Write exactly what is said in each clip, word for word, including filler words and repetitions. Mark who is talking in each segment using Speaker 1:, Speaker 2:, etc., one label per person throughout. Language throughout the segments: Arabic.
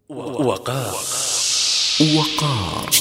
Speaker 1: وقار وقار.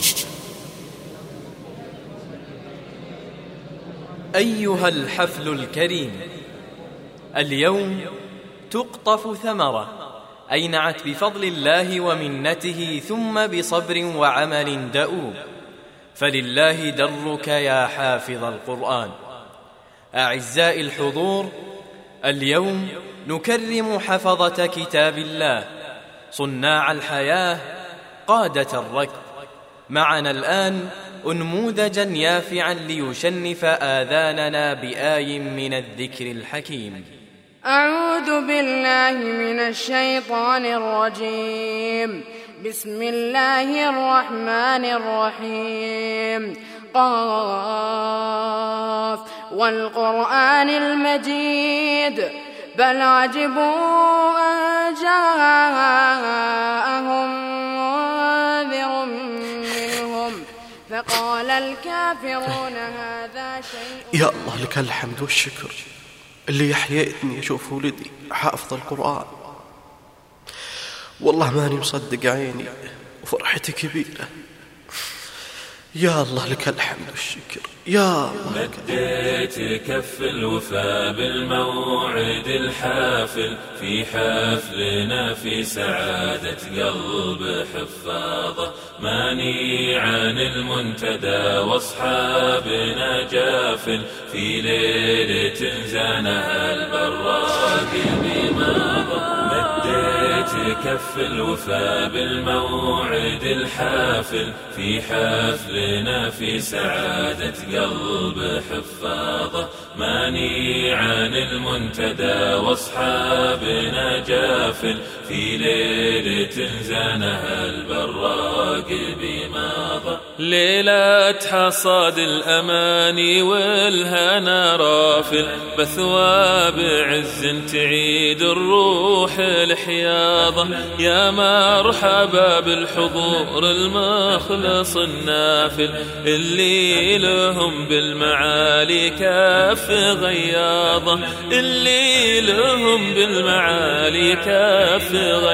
Speaker 2: أيها الحفل الكريم، اليوم تقطف ثمرة أينعت بفضل الله ومنته ثم بصبر وعمل دؤوب، فلله درك يا حافظ القرآن. أعزائي الحضور، اليوم نكرم حفظة كتاب الله، صناع الحياة، قادة الركب. معنا الآن أنموذجا يافعا ليشنف آذاننا بآي من الذكر الحكيم.
Speaker 3: أعوذ بالله من الشيطان الرجيم. بسم الله الرحمن الرحيم. قاف والقرآن المجيد، بل عجبوا أن جاءهم منذر منهم فقال الكافرون هذا شيء.
Speaker 4: يا الله لك الحمد والشكر اللي أحييتني أشوف ولدي حافظ القرآن. والله ماني مصدق عيني وفرحتي كبيرة. يا الله لك الحمد والشكر. يا الله
Speaker 5: مديت كف الوفا بالموعد الحافل، في حفلنا في سعادة قلب حفاظه، ماني عن المنتدى واصحابنا جافل، في ليلة زانها البراق بماضه. مديت كف الوفا بالموعد الحافل، في حفلنا في سعادة قلب حفاظه، ماني عن المنتدى واصحابنا جافل، في ليلة زانها البراق بماضه.
Speaker 6: ليلة حصاد الأماني والهنا رافل، بثواب عز تعيد الروح الحياضة، يا مرحبا بالحضور المخلص النافل، اللي لهم بالمعالي كف غياضة، اللي لهم بالمعالي كف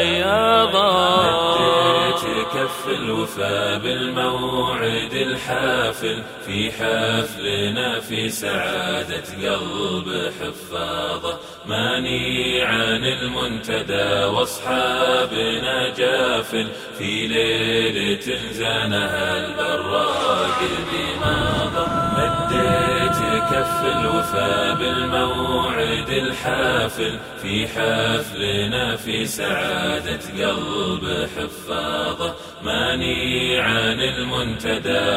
Speaker 6: غياضة.
Speaker 5: مديت كف الوفا بالموعد الحافل، في حفلنا في سعادة قلب حفاظه، ماني عن المنتدى واصحابنا جافل، في ليلة زانها البراق بماضه. مديت كف الوفا بالموعد الحافل، في حفلنا في سعادة قلب حفاظه، ماني عن المنتدى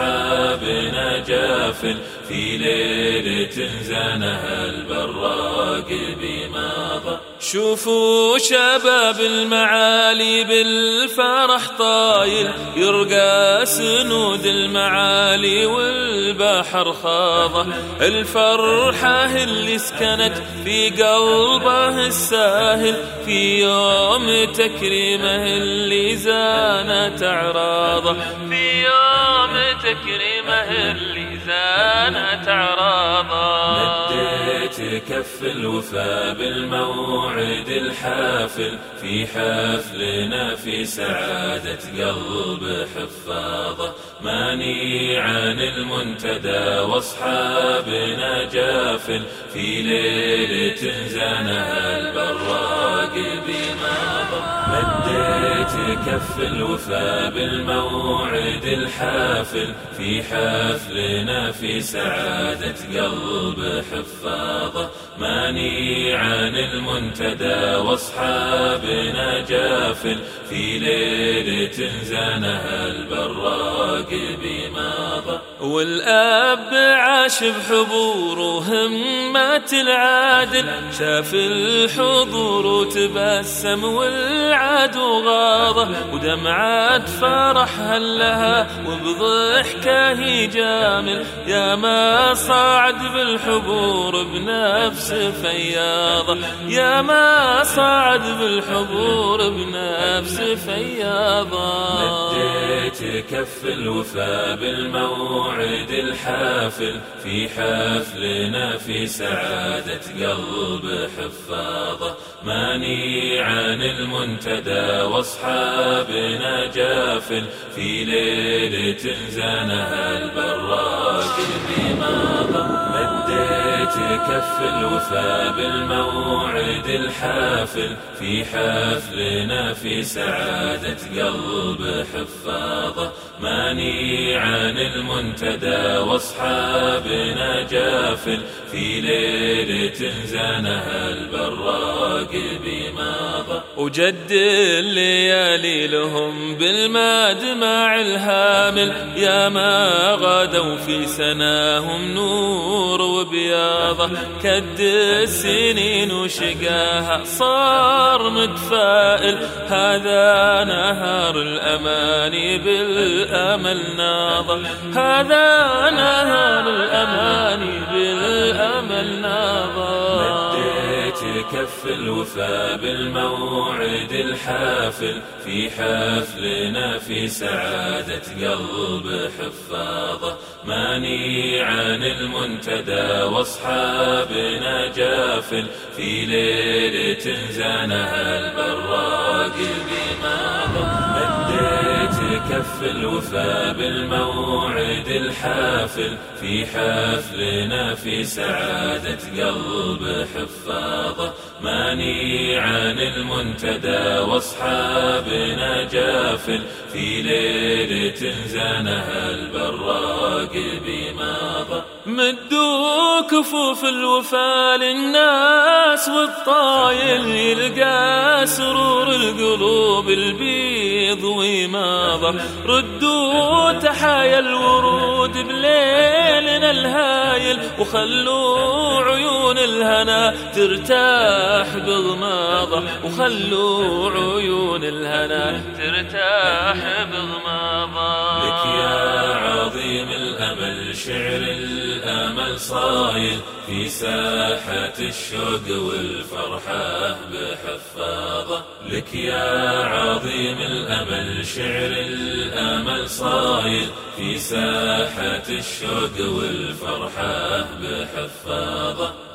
Speaker 5: واصحابنا جافل، في ليلة زانها البراق بماضه.
Speaker 6: شوفوا شباب المعالي بالفرح طايل، يرقى سنود المعالي والبحر خاضه، الفرحة اللي سكنت في قلبه الساهل، في يوم تكريمه اللي زانت أعراضه، في يوم تكريمه اللي زانت أعراضه.
Speaker 5: مديت كف الوفا بالموعد الحافل، في حفلنا في سعادة قلب حفاظه، ماني عن المنتدى واصحابنا جافل، في ليلة زانها البراق بماضه. مديت كف الوفا بالموعد الحافل، في حفلنا في سعادة قلب حفاظه، ماني عن المنتدى واصحابنا جافل، في ليلة زانها البراق بماضه.
Speaker 6: والأب عاش بحضور وهمة العادل، شاف الحضور وتبسم والعدو غاضه، ودمعة فرح هلها وبضحكه يجامل، يا ما صعد بالحضور بنفس فياضه، يا ما صعد بالحضور بنفس فياضه.
Speaker 5: مديت كف الوفا بالموعد الحافل، في حفلنا في سعادة قلب حفاظه، ماني عن المنتدى واصحابنا جافل في ليلة زانها البراق بماضى مديت كف الوفا بالموعد الحافل في حفلنا في سعادة قلب حفاظة ماني عن المنتدى واصحابنا جافل في ليلة زانها البراق بماضى
Speaker 6: وجد الليالي لهم بالمدمع الهامل يا ما غادوا في سناهم نور وبياضة كد السنين وشقاها صار متفائل هذا نهار الأماني بالأمل ناضى هذا نهار الأماني بالأمل ناضى
Speaker 5: كف الوفا بالموعد الحافل في حفلنا في سعادة قلب حفاظة ماني عن المنتدى واصحابنا جافل في ليلة زانها البراق بماضى مديت كف الوفا بالموعد الحافل في حفلنا في سعادة قلب حفاظة ماني عن المنتدى واصحابنا جافل في ليلة زانها البراق بماضى
Speaker 6: مدوا كفوف الوفا للناس والطايل يلقى سرور القلوب البيض وماضى ردوا تحايا الورود بليلنا الهايل وخلوا عيون الهنا ترتاح بغماضة وخلوا عيون الهنا ترتاح بغماضة
Speaker 5: لك يا عظيم الأمل شعر الأمل صايل في ساحة الشوق والفرحة بحفاظة لك يا عظيم الأمل شعر الأمل صايل في ساحة الشوق والفرحة بحفاظة